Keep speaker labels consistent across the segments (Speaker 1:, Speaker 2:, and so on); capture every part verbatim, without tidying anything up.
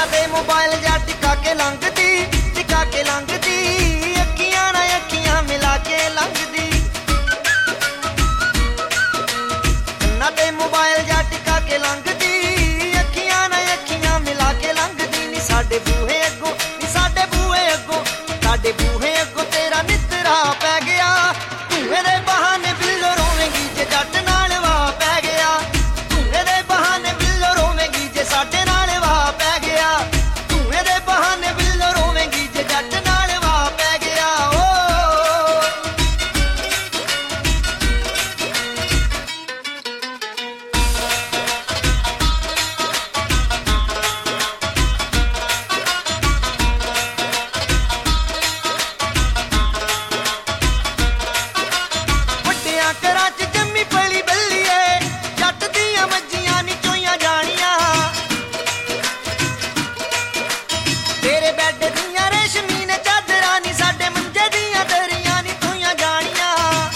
Speaker 1: ਤੇ ਮੋਬਾਈਲ ਜਾਂ ਟਿਕਾ ਕੇ ਲੰਘਦੀ ਟਿਕਾ ਕੇ ਲੰਘਦੀ ਅੱਖੀਆਂ ਨਾਲ ਅੱਖੀਆਂ ਮਿਲਾ ਕੇ ਲੰਘਦੀ ਕੰਨਾਂ ਤੇ ਮੋਬਾਈਲ ਜਾਂ ਟਿਕਾ ਕੇ ਲੰਘਦੀ ਅੱਖੀਆਂ ਨਾਲ ਅੱਖੀਆਂ ਮਿਲਾ ਕੇ ਲੰਘਦੀ ਨੀ ਸਾਡੇ ਬੂਹੇ ਅੱਗੋਂ ਨੀ ਸਾਡੇ ਬੂਹੇ ਅੱਗੋਂ ਸਾਡੇ ਬੂਹੇ ਅੱਗੋਂ ਤੇਰਾ ਨਿੱਤਰਾ ਪੈ ਗਿਆ ਧੂਏ ਦੇ ਬਹਾਨੇ ਬਿੱਲੋ ਰੋਵੇਂਗੀ ਜੇ ਜੱਟ ਨਾਲ ਵਾਹ ਪੈ ਗਿਆ ਧੂਏ ਦੇ ਬਹਾਨੇ ਬਿੱਲੋ ਰੋਵੇਂਗੀ ਜੇ ਸਾਡੇ ਨਾਲ ਵਾਹ ਪੈ ਗਿਆ ਧੂਏ ਦੇ ਬਹਾਨੇ ਬਿੱਲੋ ਰੋਵੇਂਗੀ ਜੇ ਜੱਟ ਨਾਲ ਵਾਹ ਪੈ ਗਿਆ ਓ ਵੱਡਿਆਂ ਘਰਾਂ 'ਚ ਜੰਮੀ ਪਲੀ ਬੱਲੀਏ ਜੱਟ ਦੀਆਂ ਮੱਝੀਆਂ ਨੀ ਚੋਈਆਂ ਜਾਣੀਆਂ ਤੇਰੇ ਬੈੱਡ ਦੀਆਂ ਰੇਸ਼ਮੀ ਨੇ ਚਾਦਰਾਂ ਨੀ ਸਾਡੇ ਮੰਜੇ ਦੀਆਂ ਦਰੀਆਂ ਨੀ ਧੋਈਆਂ ਜਾਣੀਆਂ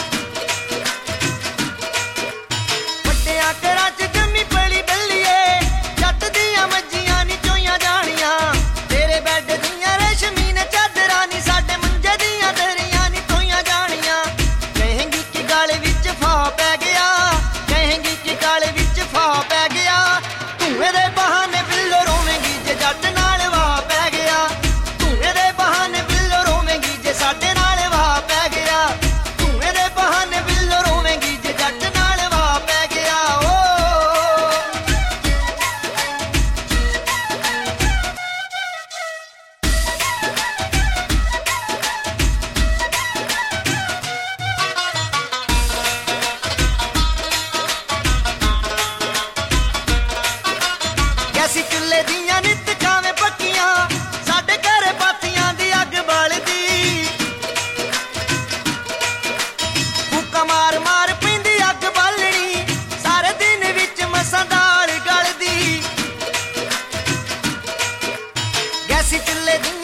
Speaker 1: ਵੱਡਿਆਂ ਘਰਾਂ 'ਚ ਜੰਮੀ ਪਲੀ ਬੱਲੀਏ ਜੱਟ ਦੀਆਂ ਮੱਝੀਆਂ ਨੀ ਚੋਈਆਂ ਜਾਣੀਆਂ ਤੇਰੇ ਬੈੱਡ ਦੀਆਂ ਰੇਸ਼ਮੀ ਨੇ ਚਾਦਰਾਂ ਨੀ ਸਾਡੇ ਮੰਜੇ ਦੀਆਂ ਦਰੀਆਂ ਨੀ ਧੋਈਆਂ ਜਾਣੀਆਂ ਕਹੇਂਗੀ ਕਿ ਗਾਲੇ ਵਿੱਚ ਫਾਹ ਪੈ ਗਿਆ ਕਹੇਂਗੀ ਕਿ ਗਾਲੇ ਵਿੱਚ ਫਾਹ ਪੈ ਗਿਆ ਧੂਏ ਦੇ ਬਹਾਨੇ ਬਿੱਲੋ ਰੋਵੇਂਗੀ ਜੇ ਜੱਟ ਨਾਲ ਵਾਹ ਪੈ ਗਿਆ ਧੂਏ ਦੇ ਬਹਾਨੇ ਬਿੱਲੋ ਰੋਵੇਂਗੀ ਜੇ ਸਾਡੇ ਨਾਲ ਵਾਹ ਪੈ ਗਿਆ ਧੂਏ ਦੇ ਬਹਾਨੇ ਬਿੱਲੋ ਰੋਵੇਂਗੀ ਜੇ ਜੱਟ ਨਾਲ ਵਾਹ ਪੈ ਗਿਆ ਓ ਗੈਸੀ ਚੁੱਲ੍ਹੇ ਦੀਆਂ ਨਿੱਤ ਖਾਵੇਂ ਪੱਕੀਆਂ ਸਾਡੇ ਘਰ ਪਾਥੀਆਂ ਦੀ ਅੱਗ ਬਲਦੀ ਫੂਕਾਂ ਮਾਰ ਮਾਰ ਪੈਂਦੀ ਅੱਗ ਬਾਲਣੀ ਸਾਰੇ ਦਿਨ ਵਿੱਚ ਮਸਾਂ ਦਾਲ ਗਲਦੀ ਗੈਸੀ ਚੁੱਲ੍ਹੇ ਦੀਆਂ